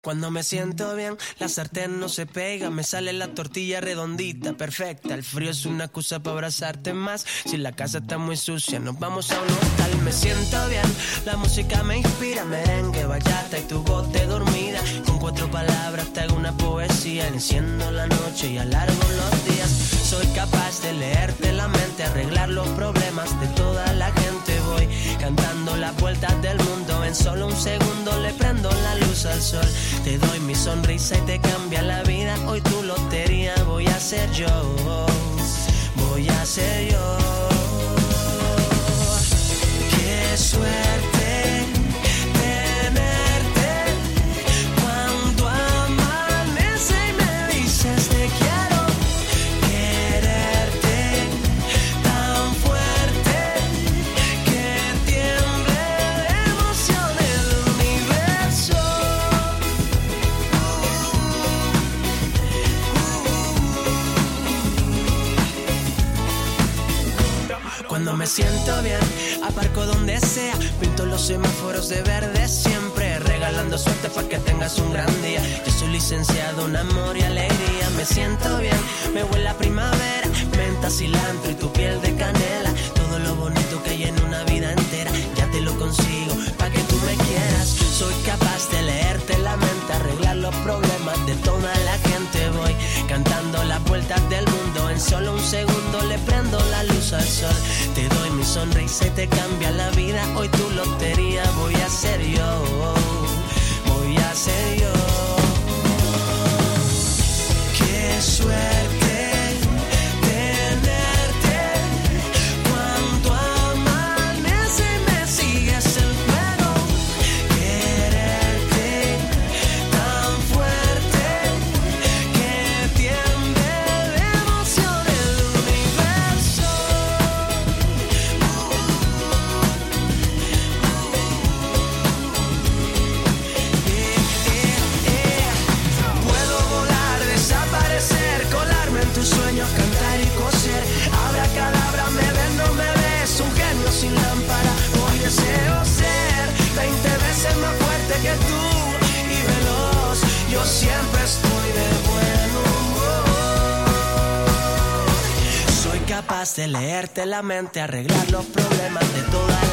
Cuando me siento bien, la sartén no se pega, me sale la tortilla redondita, perfecta. El frío es una excusa para abrazarte más. Si la casa está muy sucia, nos vamos a un hostal. Me siento bien, la música me inspira, merengue, bachata y tu voz de dormida. Con 4 palabras te hago una poesía, enciendo la noche y alargo los días. Soy capaz de leerte la mente, arreglar los problemas de toda la gente. Voy cantando las vueltas del mundo, en solo un segundo le prendo la luz al sol. Te doy mi sonrisa y te cambia la vida. Hoy tu lotería voy a ser yo. Voy a ser yo. Qué suerte tenerte cuando amanece y me dices te quiero. Quererte tan fuerte que tiemble de emoción el universo. Cuando me siento bien, aparco donde sea, pinto los semáforos de verde siempre, regalando suerte para que tengas un gran día. Yo soy licenciado en amor y alegría. Me siento bien, me huele a primavera, menta, cilantro y tu piel de canela. Todo lo bonito que hay en una vida entera, ya te lo consigo para que tú me quieras. Soy capaz de leerte la mente, arreglar los problemas de toda la gente. Voy cantando las vueltas del mundo, en solo un segundo le prendo la luz al sol. Te doy mi sonrisa y te cambia la vida. Hoy tu lotería voy a ser yo. Voy a ser yo. Qué suerte tenerte cuando amanece y me sigues el juego. Quererte tan fuerte que tiemble de emoción el universo. Puedo volar, desaparecer, colarme en tus sueños, cantar y coser. Abracadabra, me ves, no me ves, un genio sin lámpara. Hoy deseo ser 20 veces más fuerte que tú y veloz. Yo siempre estoy de buen humor. Soy capaz de leerte la mente, arreglar los problemas de toda la